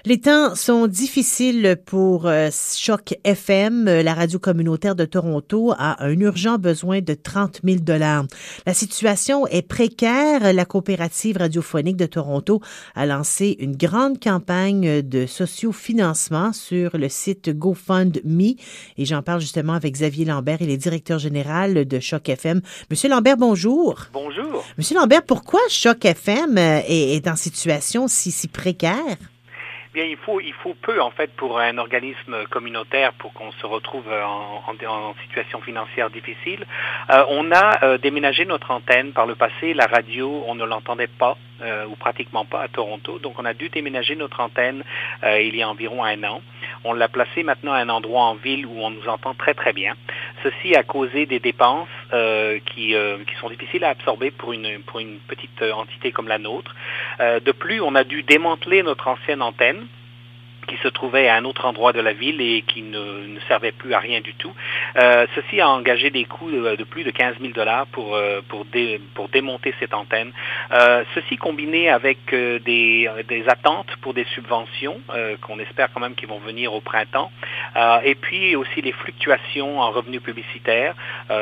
Les temps sont difficiles pour Choc FM. La radio communautaire de Toronto a un urgent besoin de 30 000 $. La situation est précaire. La coopérative radiophonique de Toronto a lancé une grande campagne de sociofinancement sur le site GoFundMe. Et j'en parle justement avec Xavier Lambert, il est directeur général de Choc FM. Monsieur Lambert, bonjour. Bonjour. Monsieur Lambert, pourquoi Choc FM est en situation si précaire? Bien, il faut peu, en fait, pour un organisme communautaire pour qu'on se retrouve en situation financière difficile. On a déménagé notre antenne par le passé. La radio, on ne l'entendait pas, ou pratiquement pas, à Toronto. Donc, on a dû déménager notre antenne il y a environ 1 an. On l'a placée maintenant à un endroit en ville où on nous entend très, très bien. Ceci a causé des dépenses qui sont difficiles à absorber pour une petite entité comme la nôtre. De plus, on a dû démanteler notre ancienne antenne qui se trouvait à un autre endroit de la ville et qui ne servait plus à rien du tout. Ceci a engagé des coûts de plus de 15 000 $ pour démonter cette antenne. Ceci combiné avec des attentes pour des subventions qu'on espère quand même qu'ils vont venir au printemps. Et puis aussi les fluctuations en revenus publicitaires.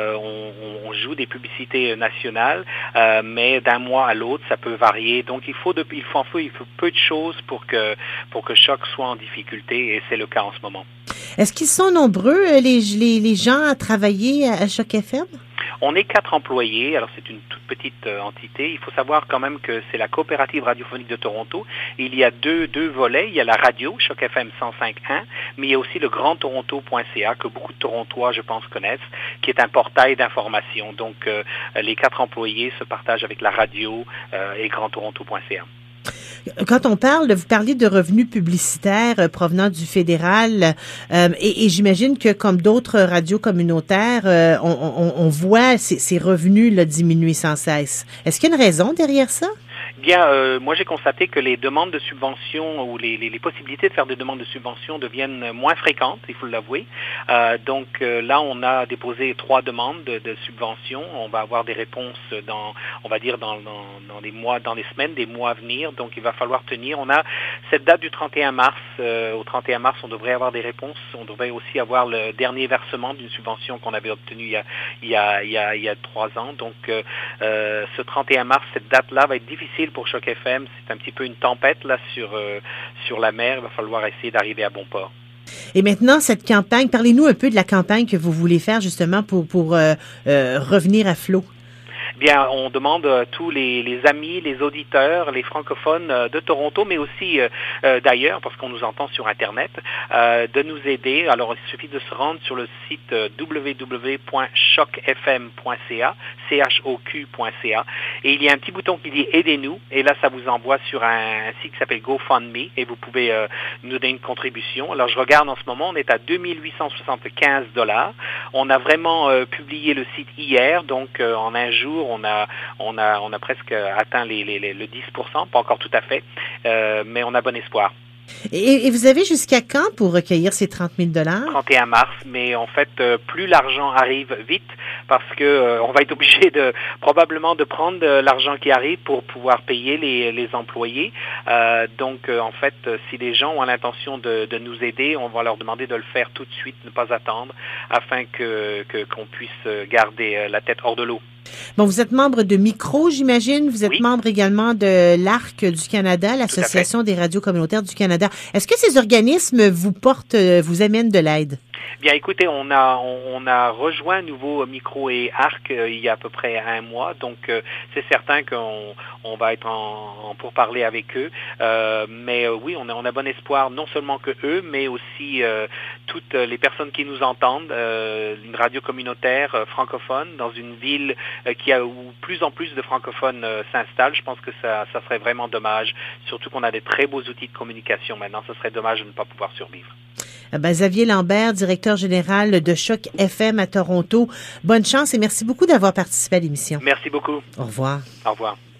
On joue des publicités nationales, mais d'un mois à l'autre, ça peut varier. Donc il faut peu de choses pour que Choc soit en difficulté, et c'est le cas en ce moment. Est-ce qu'ils sont nombreux, les gens à travailler à Choc FM? On est 4 employés, alors c'est une toute petite entité. Il faut savoir quand même que c'est la coopérative radiophonique de Toronto. Il y a deux volets. Il y a la radio, Choc FM 105.1, mais il y a aussi le grandtoronto.ca, que beaucoup de Torontois, je pense, connaissent, qui est un portail d'information. Donc, les 4 employés se partagent avec la radio et grandtoronto.ca. Quand vous parlez de revenus publicitaires provenant du fédéral, et j'imagine que comme d'autres radios communautaires, on voit ces revenus là, diminuer sans cesse. Est-ce qu'il y a une raison derrière ça? Bien, moi j'ai constaté que les demandes de subvention ou les possibilités de faire des demandes de subvention deviennent moins fréquentes, il faut l'avouer. Donc là, on a déposé 3 demandes de subvention. On va avoir des réponses dans les mois, dans les semaines, des mois à venir. Donc il va falloir tenir. On a cette date du 31 mars. Au 31 mars, on devrait avoir des réponses. On devrait aussi avoir le dernier versement d'une subvention qu'on avait obtenue il y a 3 ans. Donc ce 31 mars, cette date-là va être difficile pour Choc FM. C'est un petit peu une tempête là sur la mer. Il va falloir essayer d'arriver à bon port. Et maintenant, cette campagne, parlez-nous un peu de la campagne que vous voulez faire justement pour revenir à flot. Bien, on demande à tous les amis, les auditeurs, les francophones de Toronto, mais aussi d'ailleurs, parce qu'on nous entend sur Internet, de nous aider. Alors, il suffit de se rendre sur le site www.chocfm.ca, choq.ca, et il y a un petit bouton qui dit « Aidez-nous », et là, ça vous envoie sur un site qui s'appelle GoFundMe, et vous pouvez nous donner une contribution. Alors, je regarde en ce moment, on est à 2 875 $. On a vraiment publié le site hier, donc en un jour, on a presque atteint le 10%, pas encore tout à fait, mais on a bon espoir. Et vous avez jusqu'à quand pour recueillir ces 30 000 $? 31 mars, mais en fait, plus l'argent arrive vite, parce que on va être obligé probablement de prendre l'argent qui arrive pour pouvoir payer les employés. Donc, en fait, si les gens ont l'intention de nous aider, on va leur demander de le faire tout de suite, ne pas attendre, afin qu'on puisse garder la tête hors de l'eau. Bon, vous êtes membre de Micro, j'imagine. Vous êtes membre également de l'ARC du Canada, l'Association des radios communautaires du Canada. Est-ce que ces organismes vous amènent de l'aide? Bien, écoutez, on a rejoint à nouveau Micro et ARC il y a à peu près 1 mois, donc c'est certain qu'on va être en pourparlers avec eux. Mais oui, on a bon espoir, non seulement que eux, mais aussi toutes les personnes qui nous entendent. Une radio communautaire francophone dans une ville où plus en plus de francophones s'installent. Je pense que ça serait vraiment dommage, surtout qu'on a des très beaux outils de communication maintenant. Ce serait dommage de ne pas pouvoir survivre. Xavier Lambert, directeur général de Choc FM à Toronto. Bonne chance et merci beaucoup d'avoir participé à l'émission. Merci beaucoup. Au revoir. Au revoir.